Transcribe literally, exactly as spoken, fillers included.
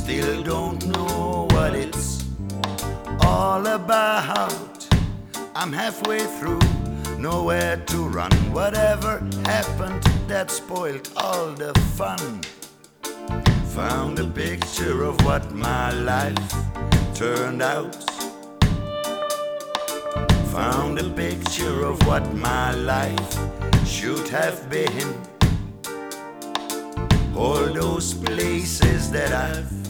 still don't know what it's all about. I'm halfway through, nowhere to run. Whatever happened that spoiled all the fun? Found a picture of what my life turned out. Found a picture of what my life should have been. All those places that I've